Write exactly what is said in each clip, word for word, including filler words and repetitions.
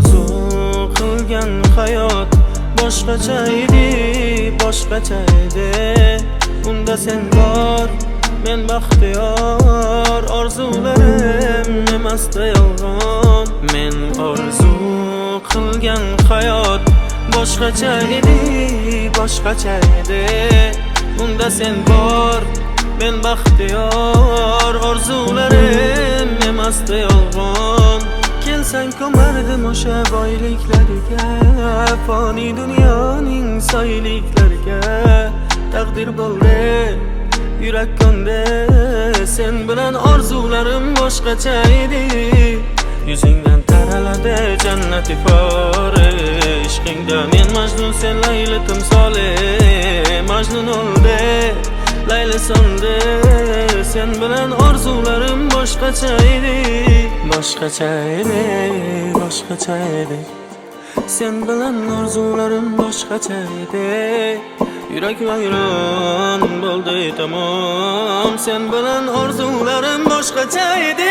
orzu qilgan hayot boshqacha edi, boshqacha edi. Unda sen bor, men baxtiyor, orzularim emasdi yolg'on. Men orzu qilgan hayot boshqacha edi, boshqacha edi. Unda sen bor, men baxtiyor, orzularim emasdi yolg'on. Kelsang ko'mardim o'sha boyliklariga, foniy dunyoning soyliklariga. Taqdir bo'ldi, yurak ko'ndi, sen bilan orzularim boshqacha edi. Yuzingdan taraladi jannat ifori, ishqingda men Majnun, sen Layli timsoli. Majnun o'ldi, Layli so'ndi, sen bilan orzularim boshqacha edi, boshqacha edi, boshqacha edi. Sen bilan orzularim boshqacha edi. Yurak vayron bo'ldi tamom, sen bilan orzularim boshqacha edi.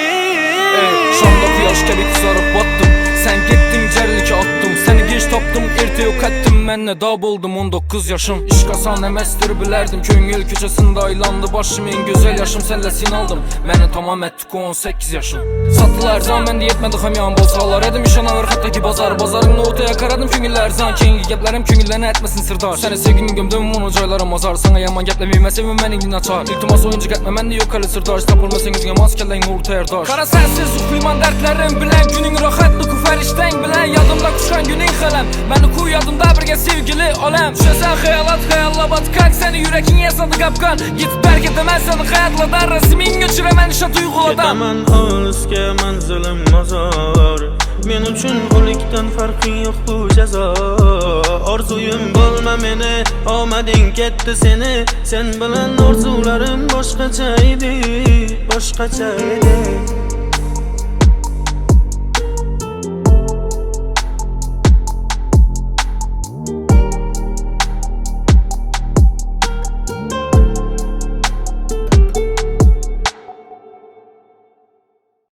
Şamda quyosh kabi qizarib botdim, sen gitding jarlikka otdim. Seni geç topdim, erta yo'qotdim, menga do bo'ldim o'n to'qqiz yoshim. Ishq oson emasdir bilardim, ko'ngil ko'chasida aylandı boshim, eng go'zal yoshim senla sen oldim. Meni tamom etdik o'n sakkiz yoshim. Sattılar zan mende yetmedi hamyon bolsalar edim, ishonaver hattoki bozor bozorimni o'taya qaradim. Ko'ngillar zan keyingi gaplarim ko'ngillarni aytmasin sirdor. Seni sevgim gömdim uni joylarim ozor, sana yomon gaplamayman mening dinachor. Iltimos o'yinchi gatma menda yo'q hali sirdosh, topolmasangizga mos kellang nur tayyordosh. Qara sensiz uxlayman dardlarim bilan, kuning rohatli ku farishtang bilan. Yodimda qushgan guning qalam, meni ku yodimda birga sevgili olam. Tushasan xayolat xayolobot kak, seni yuraking yasadi qapqon. Yetib berketaman seni hayotlardan, rasmingga tushiraman o'sha tuyg'ulardan. Ketaman olisga manzilim mozor, men uchun o'likdan farqing yo'q bu jazo. Orzuyim bo'lma meni, omading ketdi seni. Sen bilan orzularim boshqacha edi, boshqacha edi.